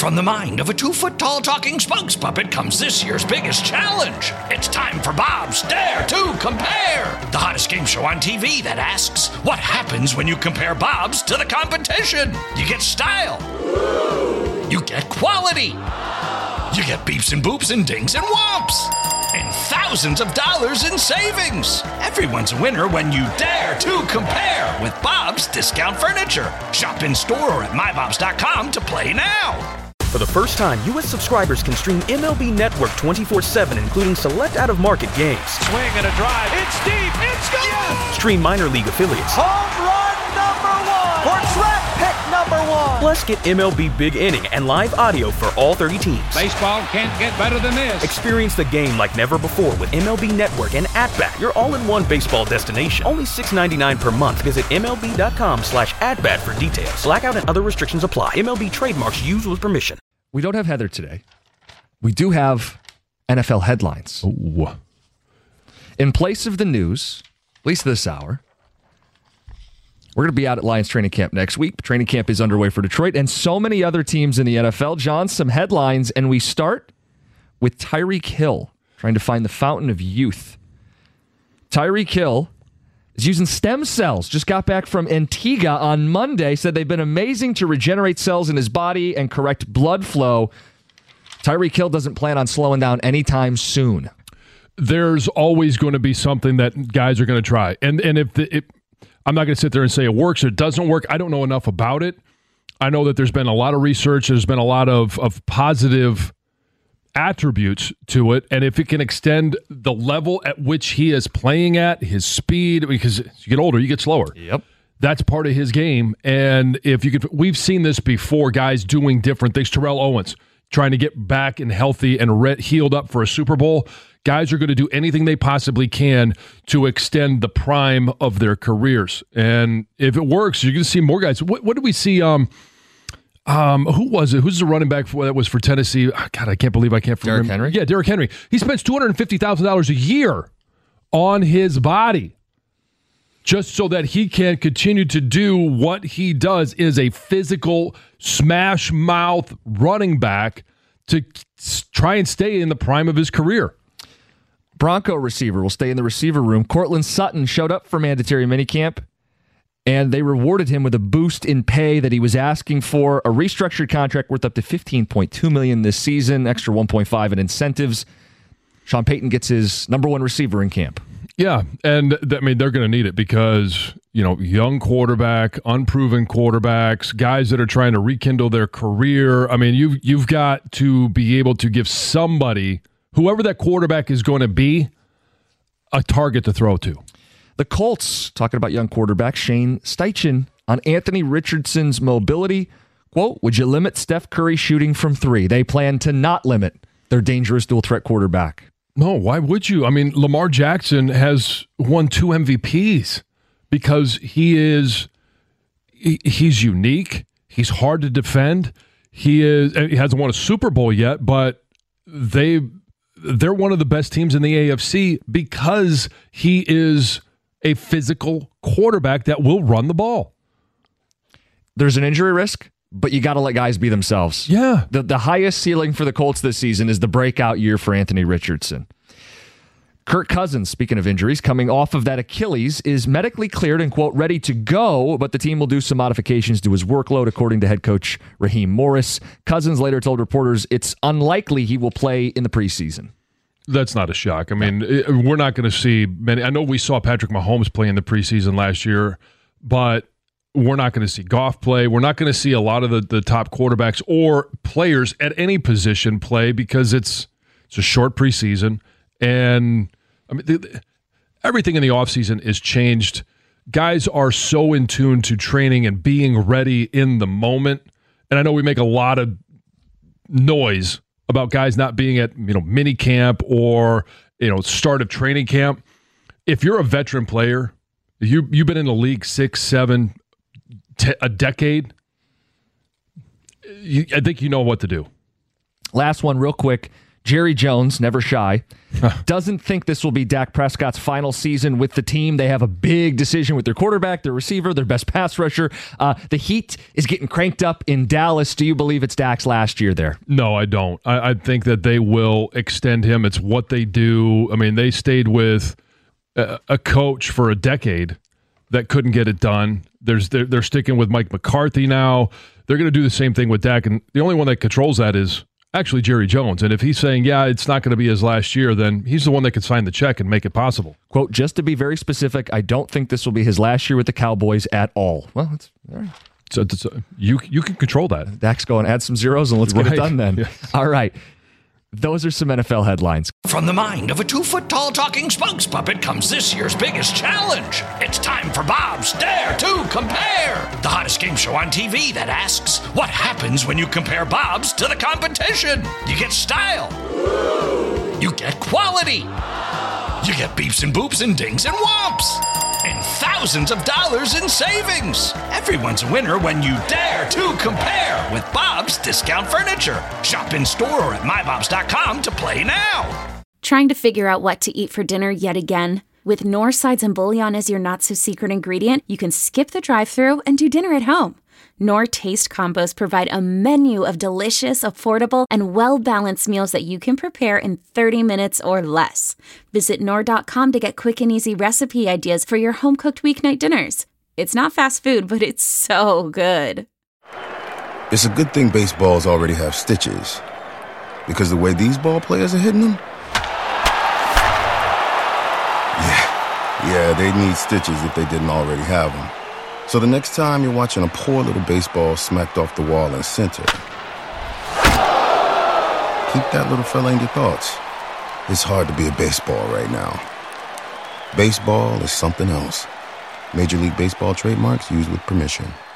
From the mind of a 2-foot-tall talking spokes puppet comes this year's biggest challenge. It's time for Bob's Dare to Compare, the hottest game show on TV that asks, what happens when you compare Bob's to the competition? You get style. You get quality. You get beeps and boops and dings and whomps. And thousands of dollars in savings. Everyone's a winner when you dare to compare with Bob's Discount Furniture. Shop in store or at mybobs.com to play now. For the first time, U.S. subscribers can stream MLB Network 24/7, including select out-of-market games. Swing and a drive. It's deep. It's gone. Yes! Stream minor league affiliates. Home run number 1. Or track pick number 1. Plus, get MLB Big Inning and live audio for all 30 teams. Baseball can't get better than this. Experience the game like never before with MLB Network and At-Bat, your all-in-one baseball destination. Only $6.99 per month. Visit MLB.com/at-bat for details. Blackout and other restrictions apply. MLB trademarks used with permission. We don't have Heather today. We do have NFL headlines. Ooh. In place of the news, at least this hour, we're going to be out at Lions training camp next week. Training camp is underway for Detroit and so many other teams in the NFL. John, some headlines, and we start with Tyreek Hill trying to find the fountain of youth. Tyreek Hill is using stem cells. Just got back from Antigua on Monday. Said they've been amazing to regenerate cells in his body and correct blood flow. Tyreek Hill doesn't plan on slowing down anytime soon. There's always going to be something that guys are going to try. And if I'm not going to sit there and say it works or it doesn't work. I don't know enough about it. I know that there's been a lot of research. There's been a lot of positive attributes to it, and if it can extend the level at which he is playing at, his speed, because as you get older, you get slower. Yep. That's part of his game, and if you could, we've seen this before, guys doing different things. Terrell Owens trying to get back and healthy and healed up for a Super Bowl. Guys are going to do anything they possibly can to extend the prime of their careers, and if it works, you're going to see more guys. What did we see? Who was it? Who's the running back that was for Tennessee? God, I can't believe I can't remember. Derrick Henry? Yeah, Derrick Henry. He spends $250,000 a year on his body just so that he can continue to do what he does is a physical smash mouth running back to try and stay in the prime of his career. Bronco receiver will stay in the receiver room. Cortland Sutton showed up for mandatory minicamp, and they rewarded him with a boost in pay that he was asking for, a restructured contract worth up to $15.2 million this season, extra $1.5 in incentives. Sean Payton gets his number one receiver in camp. Yeah, and they're going to need it because, young quarterback, unproven quarterbacks, guys that are trying to rekindle their career. I mean, you've got to be able to give somebody, whoever that quarterback is going to be, a target to throw to. The Colts, talking about young quarterback Shane Steichen on Anthony Richardson's mobility. Quote, would you limit Steph Curry shooting from three? They plan to not limit their dangerous dual-threat quarterback. No, why would you? I mean, Lamar Jackson has won 2 MVPs because he's unique. He's hard to defend. He hasn't won a Super Bowl yet, but they're one of the best teams in the AFC because he is a physical quarterback that will run the ball. There's an injury risk, but you got to let guys be themselves. Yeah. The highest ceiling for the Colts this season is the breakout year for Anthony Richardson. Kirk Cousins, speaking of injuries, coming off of that Achilles, is medically cleared and, quote, ready to go, but the team will do some modifications to his workload, according to head coach Raheem Morris. Cousins later told reporters it's unlikely he will play in the preseason. That's not a shock. I mean, we're not going to see many. I know we saw Patrick Mahomes play in the preseason last year, but we're not going to see Goff play. We're not going to see a lot of the top quarterbacks or players at any position play because it's a short preseason. And I mean, everything in the offseason is changed. Guys are so in tune to training and being ready in the moment. And I know we make a lot of noise about guys not being at mini camp or start of training camp. If you're a veteran player, you've been in the league 6, 7, a decade, I think you know what to do. Last one real quick. Jerry Jones, never shy, doesn't think this will be Dak Prescott's final season with the team. They have a big decision with their quarterback, their receiver, their best pass rusher. The heat is getting cranked up in Dallas. Do you believe it's Dak's last year there? No, I don't. I think that they will extend him. It's what they do. I mean, they stayed with a coach for a decade that couldn't get it done. They're sticking with Mike McCarthy now. They're going to do the same thing with Dak, and the only one that controls that is actually Jerry Jones. And if he's saying, yeah, it's not going to be his last year, then he's the one that can sign the check and make it possible. Quote, just to be very specific, I don't think this will be his last year with the Cowboys at all. Well, it's all right. So you can control that. Dak's going, add some zeros and let's get it done then. Yes. All right. Those are some NFL headlines. From the mind of a 2-foot-tall talking spokes puppet comes this year's biggest challenge. It's time for Bob's Dare to Compare, the hottest game show on TV that asks, what happens when you compare Bob's to the competition? You get style. You get quality. You get beeps and boops and dings and whomps. And thousands of dollars in savings. Everyone's a winner when you dare to compare with Bob's Discount Furniture. Shop in store or at mybobs.com to play now. Trying to figure out what to eat for dinner yet again? With Knorr sides and bouillon as your not-so-secret ingredient, you can skip the drive-thru and do dinner at home. Knorr Taste Combos provide a menu of delicious, affordable, and well-balanced meals that you can prepare in 30 minutes or less. Visit Knorr.com to get quick and easy recipe ideas for your home-cooked weeknight dinners. It's not fast food, but it's so good. It's a good thing baseballs already have stitches, because the way these ball players are hitting them, yeah, they'd need stitches if they didn't already have them. So the next time you're watching a poor little baseball smacked off the wall in center, keep that little fella in your thoughts. It's hard to be a baseball right now. Baseball is something else. Major League Baseball trademarks used with permission.